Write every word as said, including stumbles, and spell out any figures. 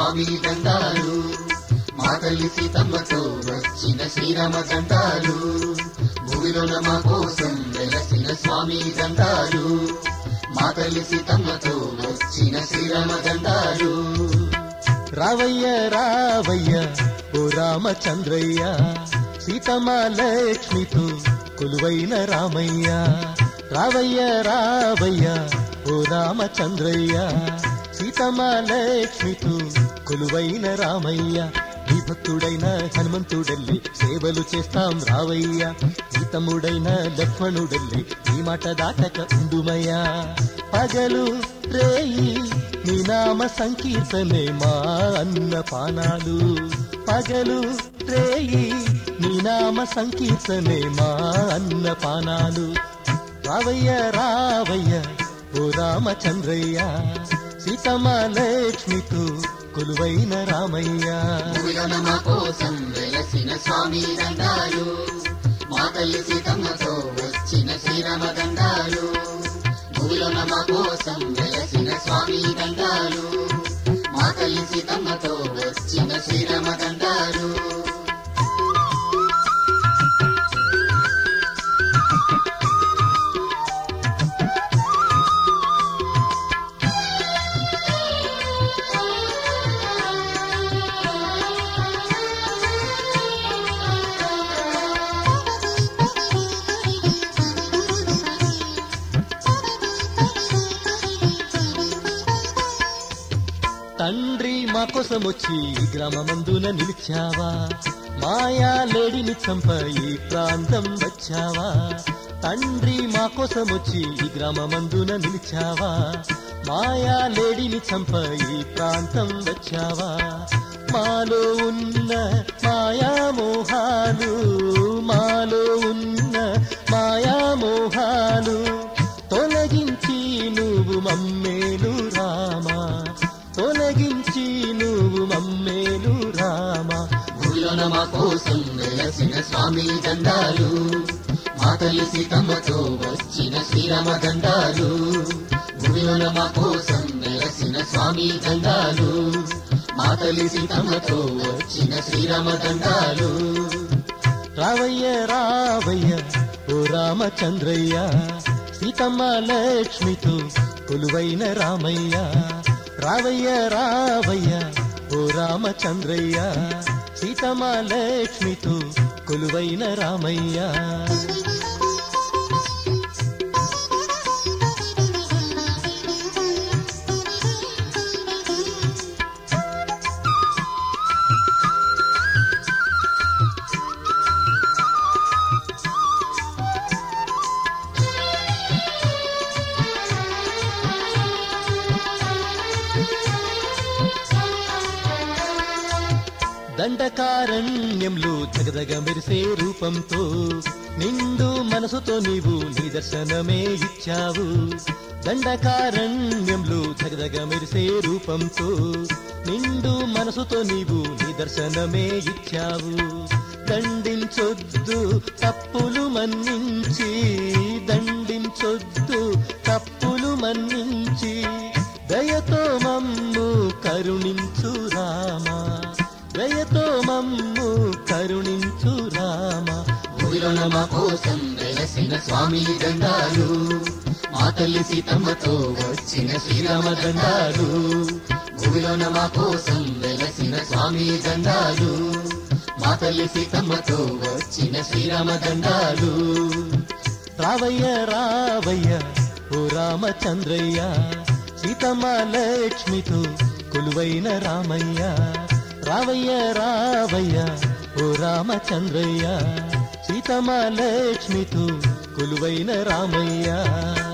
స్వామి దండాలు మా తల్లి సీతమ్మతో వచ్చిన శ్రీరామ దండాలు భూమిలోన మా కోసం వెలసిన స్వామి దండాలు మా తల్లి సీతమ్మతో వచ్చిన శ్రీరామ దండాలు రావయ్య రావయ్య ఓ రామచంద్రయ్య సీతమ్మ లక్ష్మితో కొలువైన రామయ్య రావయ్య రావయ్య ఓ రామచంద్రయ్య సీతమ్మ లక్ష్మితో కొలువైన రామయ్య నీ భక్తుడైన హనుమంతుడెల్లి సేవలు చేస్తాం రావయ్య సీతముడైన లక్ష్మణుడెల్లి నీ మాట దాటక ఉండుమయ్యా పగలు రేయి నీ నామ సంకీర్తనే మా అన్న పానాలు పగలు రేయి నీ నామ సంకీర్తనే మా అన్న పానాలు రావయ్య రావయ్య ఓ రామచంద్రయ్య సీతమ్మ లక్ష్మితో కొలువైన రామయ్య భూమిలోన మా కోసం వెలసిన స్వామి దండాలు మా తల్లి సీతమ్మతో వచ్చిన శ్రీరామ దండాలు భూమిలోన మా కోసం వెలసిన స్వామి దండాలు మా తల్లి సీతమ్మతో వచ్చిన శ్రీరామ దండాలు తండ్రి మా కోసం వచ్చి గ్రామమందున నిలిచావా మాయా లేడిని చంప ఈ ప్రాంతం వచ్చావా తండ్రి మా కోసం వచ్చి ఈ గ్రామమందున నిలిచావా మాయా లేడిని చంప ఈ ప్రాంతం వచ్చావా మాలో ఉన్న మాయా మోహాలు మాలో ఉన్న మాయా మోహాలు తొలగించి నువ్వు మమ్మేలు రామా తొలగించి నువ్వు మమ్మేలు రామా భూమిలోన మా కోసం వెలసిన స్వామి దండాలు మా తల్లి సీతమ్మతో వచ్చిన శ్రీరామ దండాలు భూమిలోన మా కోసం వెలసిన స్వామి దండాలు మా తల్లి సీతమ్మతో వచ్చిన శ్రీరామ దండాలు రావయ్య రావయ్య ఓ రామచంద్రయ్య సీతమ్మ లక్ష్మితో కొలువైన రామయ్య రావయ్య రావయ్య ఓ రామచంద్రయ్య సీతమ్మ లక్ష్మితో కొలువైన రామయ్య దండకారణ్యంలో జగదగ మెరిసే రూపంతో నిండు మనసుతో నీవు నిదర్శనమే ఇచ్చావు దండకారణ్యంలో జగదగ మెరిసే రూపంతో నిండు మనసుతో నీవు నిదర్శనమే ఇచ్చావు దండించొద్దు తప్పులు మన్నించి దండించొద్దు తప్పులు మన్నించి దయతో మమ్ము కరుణించు రామా దయతో మమ్ము కరుణించు రామా భూమిలోన మా కోసం వెలసిన స్వామి దండాలు మా తల్లి సీతమ్మతో వచ్చిన శ్రీరామ దండాలు భూమిలోన మా కోసం వెలసిన స్వామి దండాలు మా తల్లి సీతమ్మతో వచ్చిన శ్రీరామ దండాలు రావయ్య రావయ్య ఓ రామచంద్రయ్య సీతమ్మ లక్ష్మితో కొలువైన రామయ్య రావయ్య రావయ్య ఓ రామచంద్రయ్య సీతమ్మ లక్ష్మితో కొలువైన రామయ్య